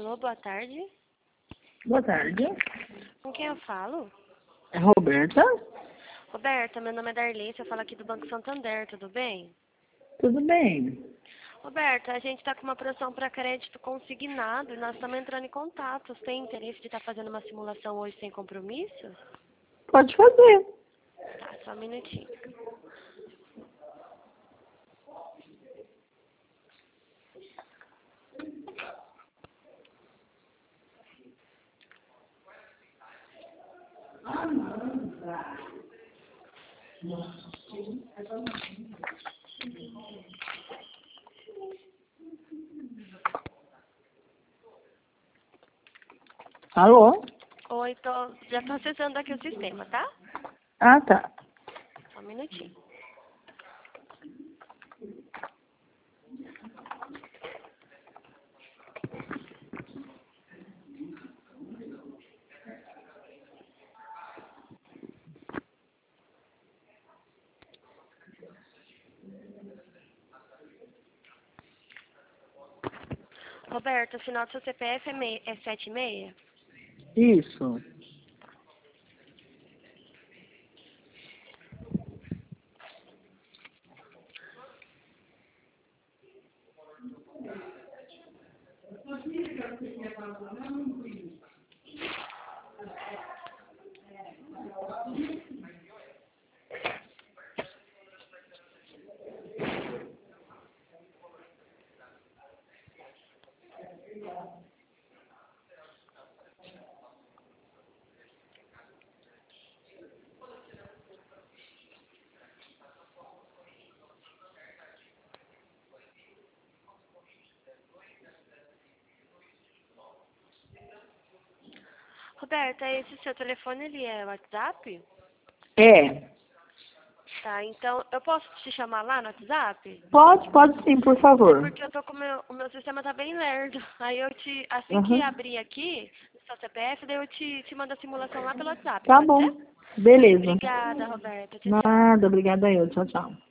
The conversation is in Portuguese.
Alô, boa tarde. Boa tarde. Com quem eu falo? É Roberta? Roberta, meu nome é Darlene, eu falo aqui do Banco Santander, tudo bem? Tudo bem? Roberta, a gente está com uma promoção para crédito consignado e nós estamos entrando em contato. Você tem interesse de estar fazendo uma simulação hoje sem compromisso? Pode fazer. Tá, só um minutinho. Alô? Oi, já estou acessando aqui o sistema, tá? Ah, tá. Só um minutinho. Roberta, o final do seu CPF é 76? Isso. Roberta, esse seu telefone, ele é WhatsApp? É. Tá, então eu posso te chamar lá no WhatsApp? Pode sim, por É favor. porque eu tô com o meu sistema tá bem lerdo. Aí assim que Uhum. abrir aqui, no seu CPF, daí eu te mando a simulação lá pelo WhatsApp, Tá pode ser? bom. Beleza. Obrigada, Roberta. Tchau, tchau. Nada, obrigada eu. Tchau, tchau.